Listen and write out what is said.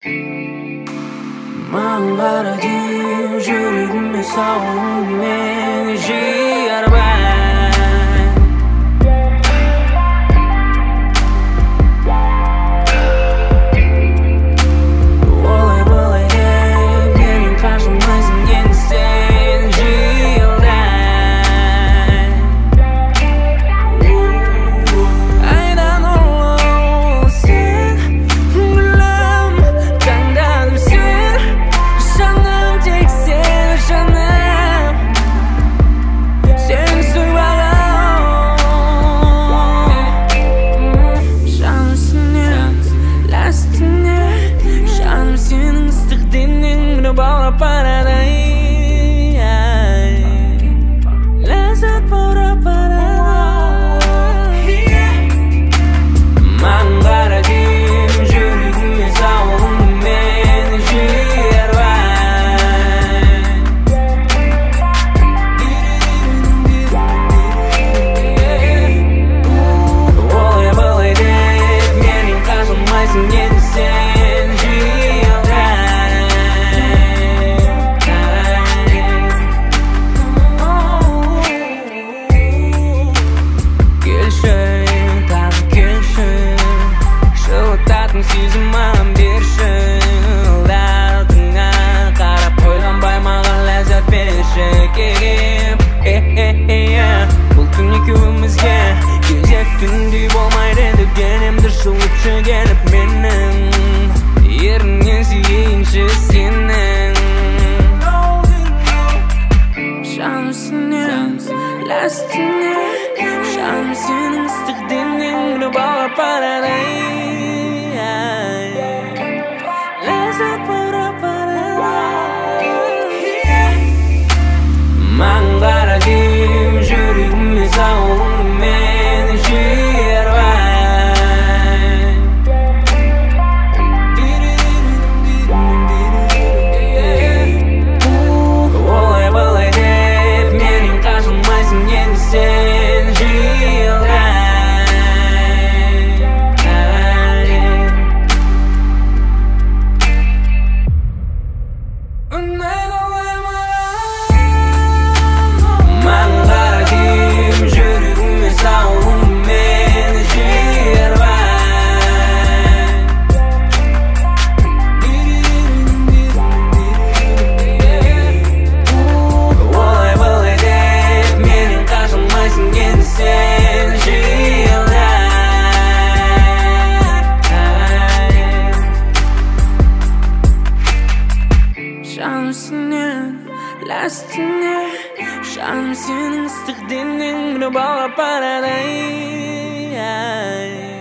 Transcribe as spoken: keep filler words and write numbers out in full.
Mağın qaracım, жүрегіме сауын мені жиыр бән. Олай болай деп менен қашылмайсың енді сен жиылдан. Айдан ұлы сен гүлім, таңданым сен, жаным тек сен жаным, сен сүйбағам. Жанымсың ләстіне, жаным сенің ыстық денеңді баурап барадай. Ләззат баурап барадай. Маған қара дейм, жүрегіме сауын мені жиыр бән. Олай болай деп менен қашылмайсың енді сен жиылдан. Келші, тағы келші, жылытатын сезім маған берші. Алдыңа қарап ойланбай маған ләззат берші. Келіп, бұл түн екеумізге кезек түндей болмайды дегенімді жылытшы келіп менің еріннен сүйейінші сенің. Жанымсың ләстіне, жаным сенің ыстық денеңді баурап барадай. Ләззат баурап барадай. Маған қара дейм, жүрегіме сауын мені жиыр бән. Олай болай деп менен қашылмайсың енді сен жиылдан. Маған қара дейм, жүрегіме сауын мені жиыр бән. Олай болай деп менен қашылмайсың енді сен жиылдан. Жанымсың ләстіне, жаным сенің ыстық денеңді баурап барадай.